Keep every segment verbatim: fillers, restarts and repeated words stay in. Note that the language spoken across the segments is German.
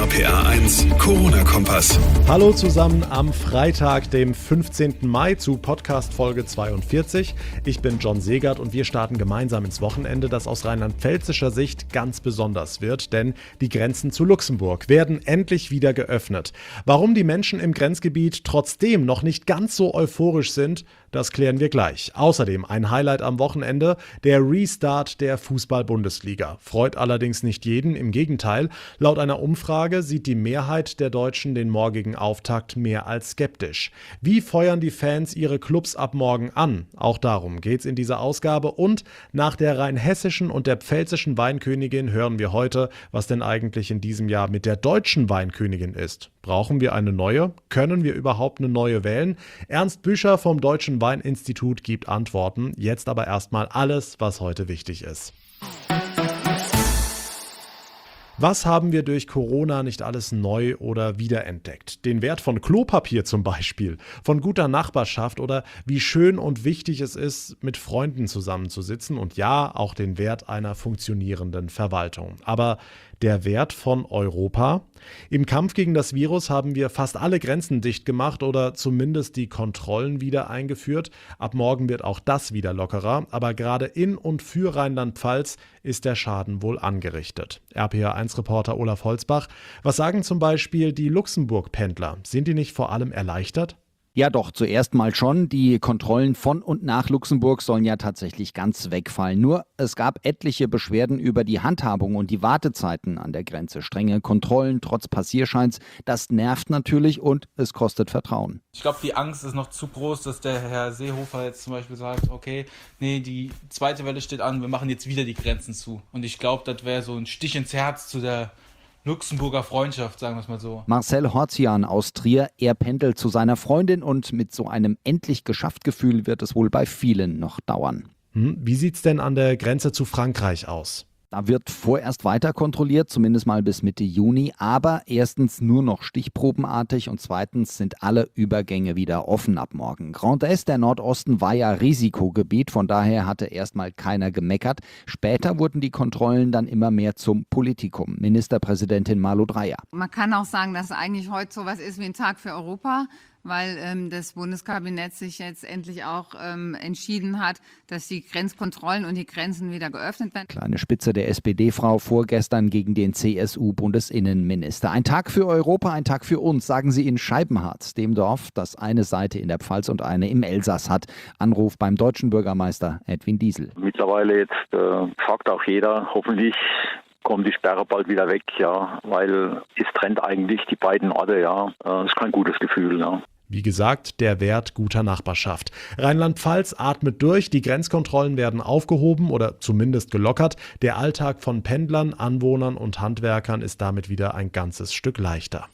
R P R eins Corona-Kompass. Hallo zusammen am Freitag, dem fünfzehnten Mai zu Podcast-Folge zweiundvierzig. Ich bin John Segert und wir starten gemeinsam ins Wochenende, das aus rheinland-pfälzischer Sicht ganz besonders wird, denn die Grenzen zu Luxemburg werden endlich wieder geöffnet. Warum die Menschen im Grenzgebiet trotzdem noch nicht ganz so euphorisch sind, das klären wir gleich. Außerdem ein Highlight am Wochenende, der Restart der Fußball-Bundesliga. Freut allerdings nicht jeden, im Gegenteil. Laut einer Umfrage sieht die Mehrheit der Deutschen den morgigen Auftakt mehr als skeptisch. Wie feuern die Fans ihre Clubs ab morgen an? Auch darum geht's in dieser Ausgabe. Und nach der rheinhessischen und der pfälzischen Weinkönigin hören wir heute, was denn eigentlich in diesem Jahr mit der deutschen Weinkönigin ist. Brauchen wir eine neue? Können wir überhaupt eine neue wählen? Ernst Büscher vom Deutschen Weininstitut gibt Antworten. Jetzt aber erstmal alles, was heute wichtig ist. Was haben wir durch Corona nicht alles neu oder wiederentdeckt? Den Wert von Klopapier zum Beispiel, von guter Nachbarschaft oder wie schön und wichtig es ist, mit Freunden zusammenzusitzen und ja, auch den Wert einer funktionierenden Verwaltung. Aber der Wert von Europa? Im Kampf gegen das Virus haben wir fast alle Grenzen dicht gemacht oder zumindest die Kontrollen wieder eingeführt. Ab morgen wird auch das wieder lockerer, aber gerade in und für Rheinland-Pfalz ist der Schaden wohl angerichtet. R P R eins Reporter Olaf Holzbach, was sagen zum Beispiel die Luxemburg-Pendler? Sind die nicht vor allem erleichtert? Ja doch, zuerst mal schon. Die Kontrollen von und nach Luxemburg sollen ja tatsächlich ganz wegfallen. Nur es gab etliche Beschwerden über die Handhabung und die Wartezeiten an der Grenze. Strenge Kontrollen trotz Passierscheins, das nervt natürlich und es kostet Vertrauen. Ich glaube, die Angst ist noch zu groß, dass der Herr Seehofer jetzt zum Beispiel sagt, okay, nee, die zweite Welle steht an, wir machen jetzt wieder die Grenzen zu. Und ich glaube, das wäre so ein Stich ins Herz zu der Luxemburger Freundschaft, sagen wir es mal so. Marcel Horzian aus Trier, er pendelt zu seiner Freundin und mit so einem endlich geschafft Gefühl wird es wohl bei vielen noch dauern. Hm, wie sieht's denn an der Grenze zu Frankreich aus? Da wird vorerst weiter kontrolliert, zumindest mal bis Mitte Juni, aber erstens nur noch stichprobenartig und zweitens sind alle Übergänge wieder offen ab morgen. Grand Est, der Nordosten, war ja Risikogebiet, von daher hatte erstmal keiner gemeckert. Später wurden die Kontrollen dann immer mehr zum Politikum. Ministerpräsidentin Malu Dreyer. Man kann auch sagen, dass eigentlich heute sowas ist wie ein Tag für Europa, weil ähm, das Bundeskabinett sich jetzt endlich auch ähm, entschieden hat, dass die Grenzkontrollen und die Grenzen wieder geöffnet werden. Kleine Spitze der S P D-Frau vorgestern gegen den C S U-Bundesinnenminister. Ein Tag für Europa, ein Tag für uns, sagen sie in Scheibenharz, dem Dorf, das eine Seite in der Pfalz und eine im Elsass hat. Anruf beim deutschen Bürgermeister Edwin Diesel. Mittlerweile jetzt äh, sagt auch jeder, hoffentlich kommt die Sperre bald wieder weg, ja, weil es trennt eigentlich die beiden Orte, ja. Das ist kein gutes Gefühl, ja. Wie gesagt, der Wert guter Nachbarschaft. Rheinland-Pfalz atmet durch, die Grenzkontrollen werden aufgehoben oder zumindest gelockert. Der Alltag von Pendlern, Anwohnern und Handwerkern ist damit wieder ein ganzes Stück leichter.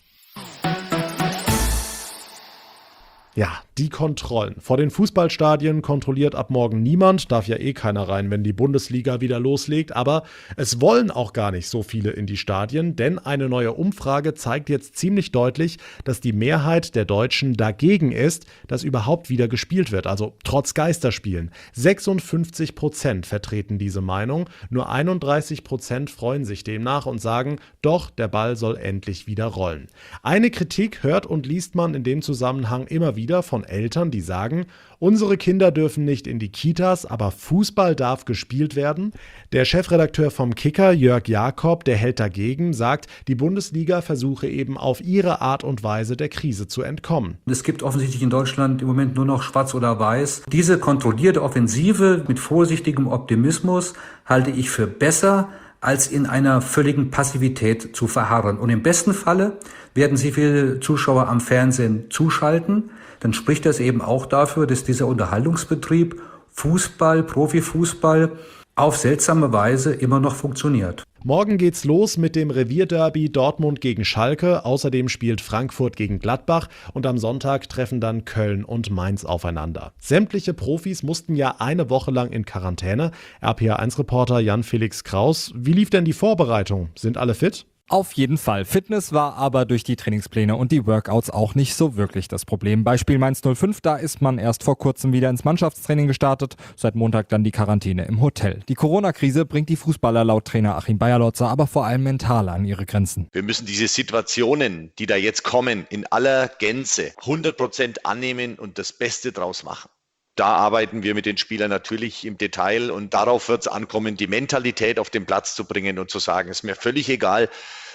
Ja, die Kontrollen. Vor den Fußballstadien kontrolliert ab morgen niemand, darf ja eh keiner rein, wenn die Bundesliga wieder loslegt, aber es wollen auch gar nicht so viele in die Stadien, denn eine neue Umfrage zeigt jetzt ziemlich deutlich, dass die Mehrheit der Deutschen dagegen ist, dass überhaupt wieder gespielt wird, also trotz Geisterspielen. sechsundfünfzig Prozent vertreten diese Meinung, nur einunddreißig Prozent freuen sich demnach und sagen, doch, der Ball soll endlich wieder rollen. Eine Kritik hört und liest man in dem Zusammenhang immer wieder von Eltern, die sagen, unsere Kinder dürfen nicht in die Kitas, aber Fußball darf gespielt werden. Der Chefredakteur vom Kicker, Jörg Jakob, der hält dagegen, sagt, die Bundesliga versuche eben auf ihre Art und Weise der Krise zu entkommen. Es gibt offensichtlich in Deutschland im Moment nur noch schwarz oder weiß. Diese kontrollierte Offensive mit vorsichtigem Optimismus halte ich für besser, als in einer völligen Passivität zu verharren. Und im besten Falle werden Sie viele Zuschauer am Fernsehen zuschalten. Dann spricht das eben auch dafür, dass dieser Unterhaltungsbetrieb Fußball, Profifußball auf seltsame Weise immer noch funktioniert. Morgen geht's los mit dem Revierderby Dortmund gegen Schalke. Außerdem spielt Frankfurt gegen Gladbach und am Sonntag treffen dann Köln und Mainz aufeinander. Sämtliche Profis mussten ja eine Woche lang in Quarantäne. R P R eins Reporter Jan-Felix Kraus. Wie lief denn die Vorbereitung? Sind alle fit? Auf jeden Fall. Fitness war aber durch die Trainingspläne und die Workouts auch nicht so wirklich das Problem. Beispiel Mainz null fünf, da ist man erst vor kurzem wieder ins Mannschaftstraining gestartet, seit Montag dann die Quarantäne im Hotel. Die Corona-Krise bringt die Fußballer laut Trainer Achim Bayerlotzer aber vor allem mental an ihre Grenzen. Wir müssen diese Situationen, die da jetzt kommen, in aller Gänze hundert Prozent annehmen und das Beste draus machen. Da arbeiten wir mit den Spielern natürlich im Detail und darauf wird es ankommen, die Mentalität auf den Platz zu bringen und zu sagen, es ist mir völlig egal,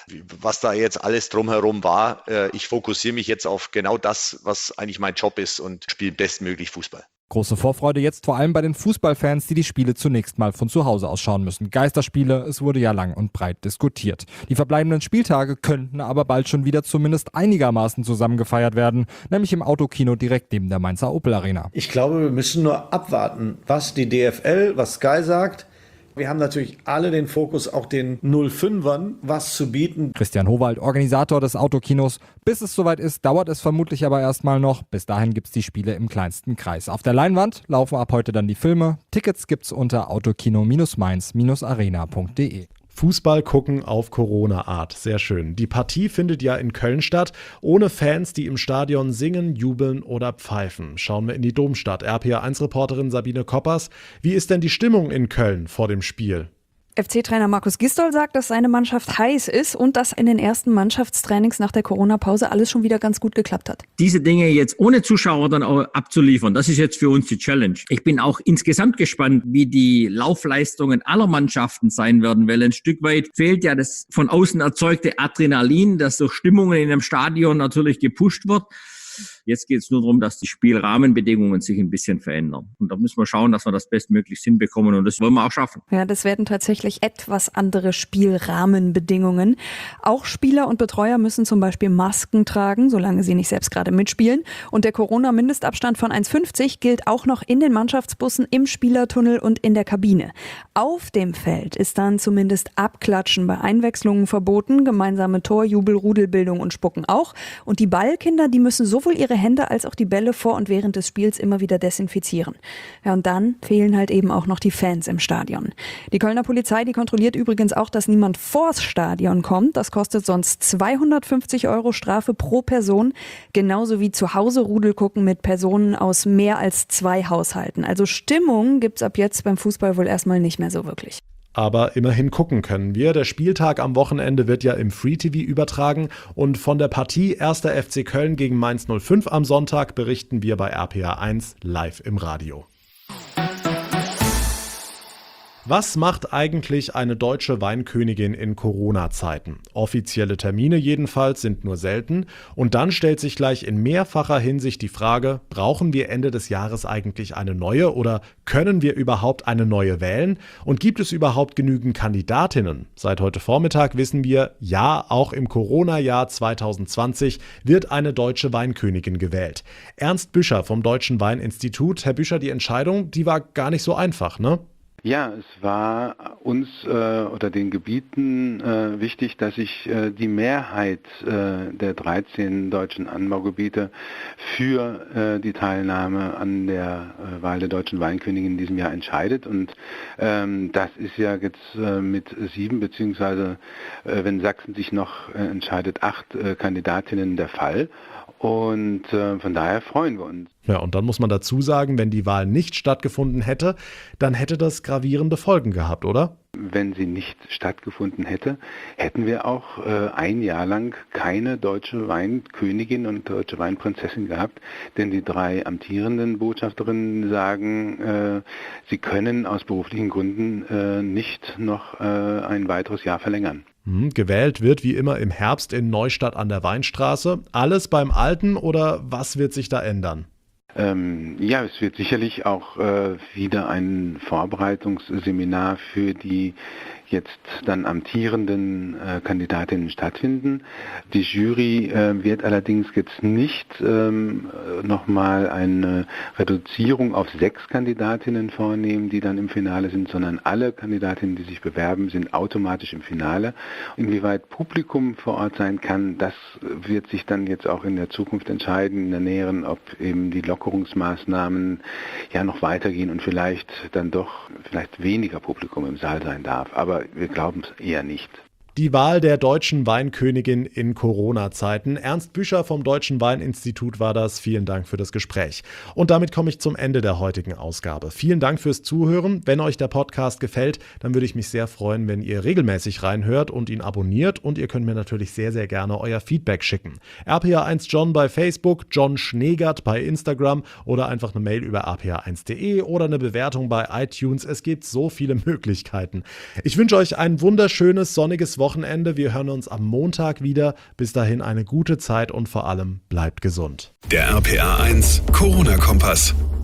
was da jetzt alles drumherum war. Ich fokussiere mich jetzt auf genau das, was eigentlich mein Job ist und spiele bestmöglich Fußball. Große Vorfreude jetzt vor allem bei den Fußballfans, die die Spiele zunächst mal von zu Hause aus schauen müssen. Geisterspiele, es wurde ja lang und breit diskutiert. Die verbleibenden Spieltage könnten aber bald schon wieder zumindest einigermaßen zusammen gefeiert werden, nämlich im Autokino direkt neben der Mainzer Opel Arena. Ich glaube, wir müssen nur abwarten, was die D F L, was Sky sagt. Wir haben natürlich alle den Fokus, auch den null fünfern, was zu bieten. Christian Howald, Organisator des Autokinos. Bis es soweit ist, dauert es vermutlich aber erstmal noch. Bis dahin gibt's die Spiele im kleinsten Kreis. Auf der Leinwand laufen ab heute dann die Filme. Tickets gibt's unter autokino Mainz arena punkt de. Fußball gucken auf Corona-Art. Sehr schön. Die Partie findet ja in Köln statt, ohne Fans, die im Stadion singen, jubeln oder pfeifen. Schauen wir in die Domstadt. R P A eins Reporterin Sabine Koppers. Wie ist denn die Stimmung in Köln vor dem Spiel? F C-Trainer Markus Gisdol sagt, dass seine Mannschaft heiß ist und dass in den ersten Mannschaftstrainings nach der Corona-Pause alles schon wieder ganz gut geklappt hat. Diese Dinge jetzt ohne Zuschauer dann auch abzuliefern, das ist jetzt für uns die Challenge. Ich bin auch insgesamt gespannt, wie die Laufleistungen aller Mannschaften sein werden, weil ein Stück weit fehlt ja das von außen erzeugte Adrenalin, das durch Stimmungen in einem Stadion natürlich gepusht wird. Jetzt geht es nur darum, dass die Spielrahmenbedingungen sich ein bisschen verändern. Und da müssen wir schauen, dass wir das bestmöglichst hinbekommen. Und das wollen wir auch schaffen. Ja, das werden tatsächlich etwas andere Spielrahmenbedingungen. Auch Spieler und Betreuer müssen zum Beispiel Masken tragen, solange sie nicht selbst gerade mitspielen. Und der Corona-Mindestabstand von eins Komma fünfzig gilt auch noch in den Mannschaftsbussen, im Spielertunnel und in der Kabine. Auf dem Feld ist dann zumindest Abklatschen bei Einwechslungen verboten, gemeinsame Torjubel, Rudelbildung und Spucken auch. Und die Ballkinder, die müssen sowohl ihre Hände als auch die Bälle vor und während des Spiels immer wieder desinfizieren. Ja, und dann fehlen halt eben auch noch die Fans im Stadion. Die Kölner Polizei, die kontrolliert übrigens auch, dass niemand vors Stadion kommt. Das kostet sonst zweihundertfünfzig Euro Strafe pro Person. Genauso wie zu Hause Rudel gucken mit Personen aus mehr als zwei Haushalten. Also Stimmung gibt's ab jetzt beim Fußball wohl erstmal nicht mehr so wirklich. Aber immerhin gucken können wir. Der Spieltag am Wochenende wird ja im Free-T V übertragen und von der Partie erster F C Köln gegen Mainz null fünf am Sonntag berichten wir bei R P A eins live im Radio. Was macht eigentlich eine deutsche Weinkönigin in Corona-Zeiten? Offizielle Termine jedenfalls sind nur selten. Und dann stellt sich gleich in mehrfacher Hinsicht die Frage, brauchen wir Ende des Jahres eigentlich eine neue oder können wir überhaupt eine neue wählen? Und gibt es überhaupt genügend Kandidatinnen? Seit heute Vormittag wissen wir, ja, auch im Corona-Jahr zwanzig zwanzig wird eine deutsche Weinkönigin gewählt. Ernst Büscher vom Deutschen Weininstitut. Herr Büscher, die Entscheidung, die war gar nicht so einfach, ne? Ja, es war uns äh, oder den Gebieten äh, wichtig, dass sich äh, die Mehrheit äh, der dreizehn deutschen Anbaugebiete für äh, die Teilnahme an der äh, Wahl der deutschen Weinkönigin in diesem Jahr entscheidet. Und ähm, das ist ja jetzt äh, mit sieben, beziehungsweise äh, wenn Sachsen sich noch äh, entscheidet, acht äh, Kandidatinnen der Fall. Und äh, von daher freuen wir uns. Ja, und dann muss man dazu sagen, wenn die Wahl nicht stattgefunden hätte, dann hätte das gravierende Folgen gehabt, oder? Wenn sie nicht stattgefunden hätte, hätten wir auch äh, ein Jahr lang keine deutsche Weinkönigin und deutsche Weinprinzessin gehabt, denn die drei amtierenden Botschafterinnen sagen, äh, sie können aus beruflichen Gründen äh, nicht noch äh, ein weiteres Jahr verlängern. Gewählt wird wie immer im Herbst in Neustadt an der Weinstraße. Alles beim Alten oder was wird sich da ändern? Ähm, ja, es wird sicherlich auch äh, wieder ein Vorbereitungsseminar für die jetzt dann amtierenden äh, Kandidatinnen stattfinden. Die Jury äh, wird allerdings jetzt nicht ähm, nochmal eine Reduzierung auf sechs Kandidatinnen vornehmen, die dann im Finale sind, sondern alle Kandidatinnen, die sich bewerben, sind automatisch im Finale. Inwieweit Publikum vor Ort sein kann, das wird sich dann jetzt auch in der Zukunft entscheiden, in der näheren, ob eben die Lockerungsmaßnahmen ja noch weitergehen und vielleicht dann doch vielleicht weniger Publikum im Saal sein darf. Aber wir glauben es eher nicht. Die Wahl der deutschen Weinkönigin in Corona-Zeiten. Ernst Büscher vom Deutschen Weininstitut war das. Vielen Dank für das Gespräch. Und damit komme ich zum Ende der heutigen Ausgabe. Vielen Dank fürs Zuhören. Wenn euch der Podcast gefällt, dann würde ich mich sehr freuen, wenn ihr regelmäßig reinhört und ihn abonniert. Und ihr könnt mir natürlich sehr, sehr gerne euer Feedback schicken. R P A eins John bei Facebook, John Schneegert bei Instagram oder einfach eine Mail über r p a eins punkt de oder eine Bewertung bei iTunes. Es gibt so viele Möglichkeiten. Ich wünsche euch ein wunderschönes, sonniges Wochenende. Wir hören uns am Montag wieder. Bis dahin eine gute Zeit und vor allem bleibt gesund. Der R P A eins Corona-Kompass.